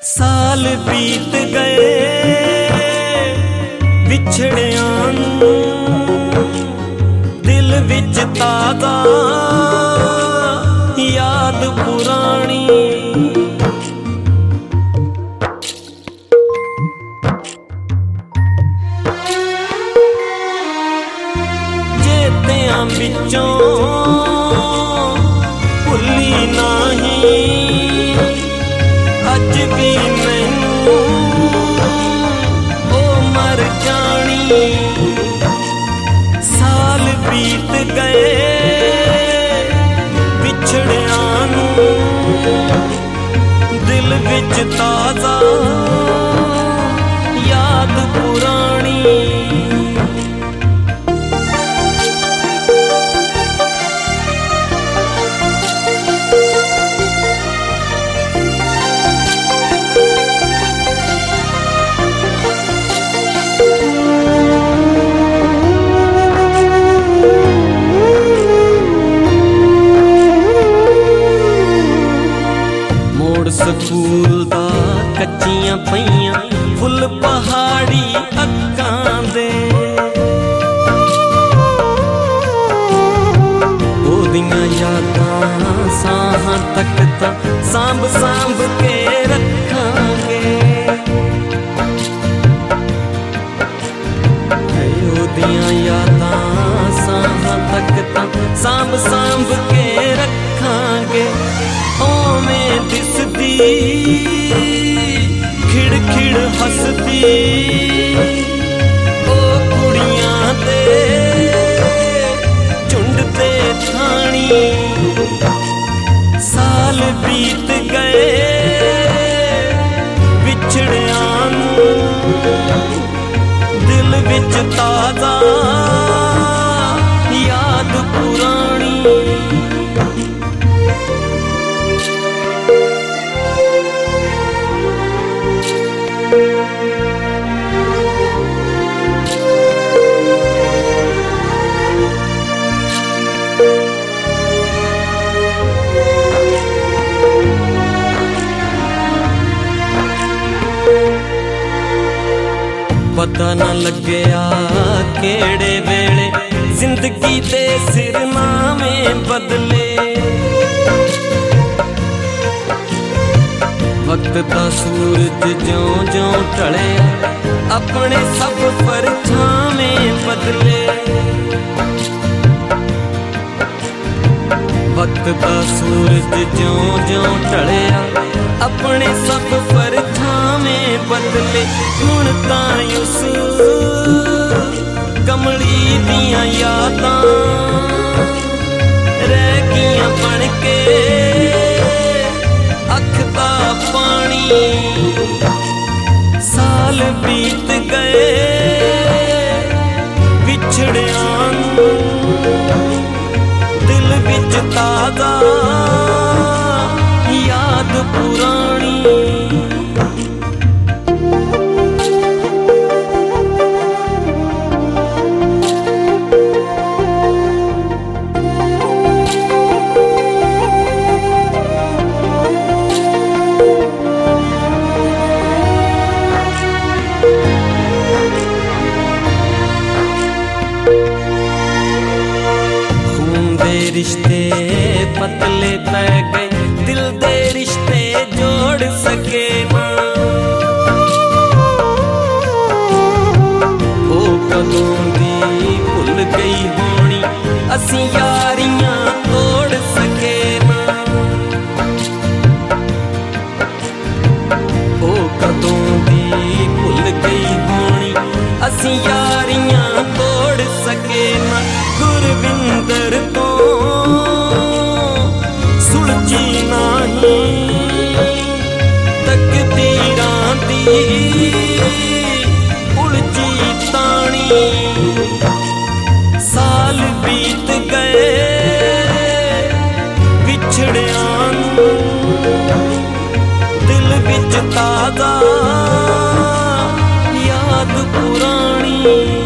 साल बीत गए विछड़ियां नूं, दिल विच ताज़ा याद पुरानी। जेतियां विचों भुल्ली नहीं अज भी मैनू ओ मर जानी। साल बीत गए विछड़ियां नूं, दिल विच ताज़ा याद पुरानी। स्कूल दा कच्चियां पईयां फुल पहाड़ी अक्कां दे, ओदियां यादां साहां तक तां सांभ सांभ के रखांगे। ओदियां यादां साहां तक तां सांभ सांभ के रखांगे। ओवें दिसदी खिड़ खिड़ हसदी ओ कुड़ियां दे झुंड ते थानी। साल बीत गए विछड़ियां नूं, दिल विच ताज़ा याद पुरानी। पता न लग्या केड़े वेले जिंदगी दे सिरनामे बदले। वक्त दा सूरज ज्यों ज्यों ढले अपने सब परछावे बदले। वक्त दा सूरज ज्यों ज्यों ढले अपने सब परछावे बदले। हुण तां उस कमली दियां यादां रह गईयां बन के अख दा पानी। साल बीत गए विछड़ियां नूं, दिल विच ताज़ा याद पुरानी। रिश्ते पतले पै गए, दिल दे रिश्ते जोड़ सके ना। ओ कदों दी भुल गई होनी असीं यारियां तोड़ सके ना। ओ कदों दी भुल गई होनी असीं यारियां तोड़ सके ना। गुरविंदर तो सुलझी नहीं तकदीरां दी उलझी तानी। साल बीत गए विछड़ियां नूं, दिल विच ताज़ा याद पुरानी।